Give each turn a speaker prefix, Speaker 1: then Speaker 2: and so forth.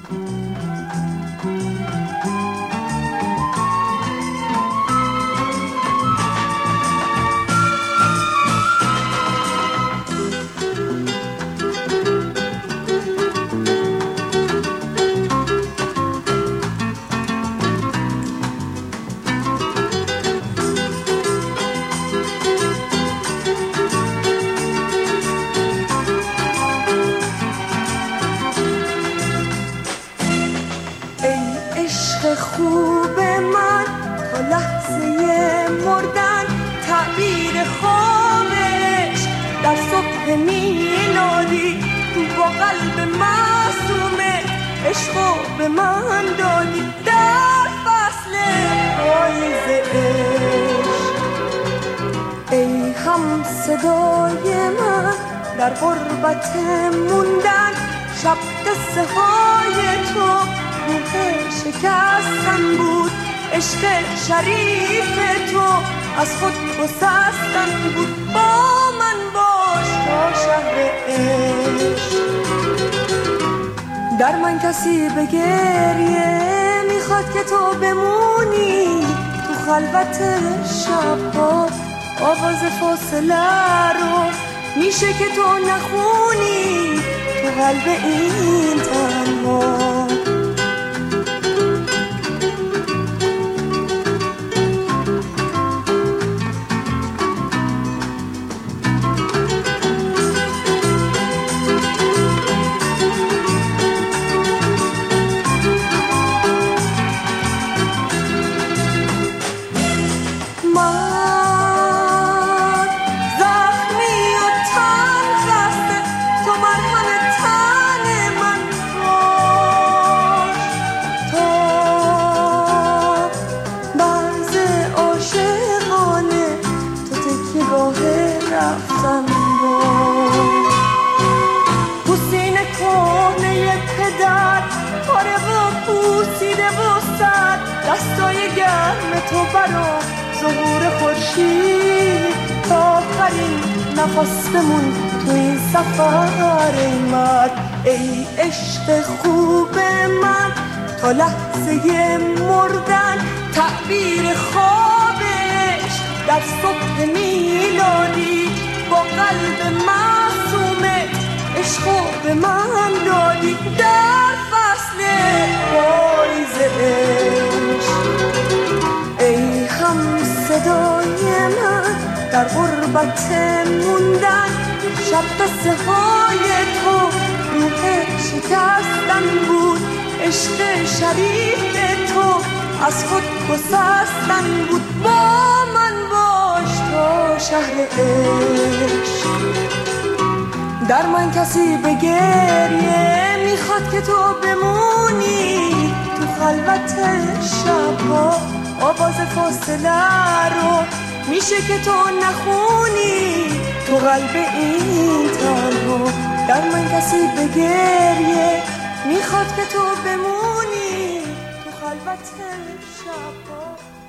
Speaker 1: خوب من تا لحظه مردن تعبیر خوابش در صبح میلادی با قلب معصومه عشقو به من دادی در فصل پاییز عشق. ای هم صدای من در غربت موندن شب قصه های تو روح شکستن بود عشق شریف تو از خود گسستن بود. با من باش تا شهر عشق. در من کسی به گریه میخواد که تو بمونی تو خلوت شبها آواز فاصله رو میشه که تو نخونی تو قلب این تنها. دستای گرم تو برا ظهور خورشید تا آخرین نفس بمون تو این سفر ایمد. ای عشق خوب من تا لحظه مردن تعبیر خوابش در صبح میلادی با قلب معصومه عشقو به من دادی در فصل پاییز عشق. ای هم صدای من در غربت موندن شب قصه های تو روح شکستن بود عشق شریف تو از خود گسستن بود. با من باش تا شهر عشق. در من کسی به گریه میخواد که تو بمونی تو خلوت شبها آواز فاصله رو میشه که تو نخونی تو قلب این تنها. در من کسی به گریه میخواد که تو بمونی تو خلوت شبها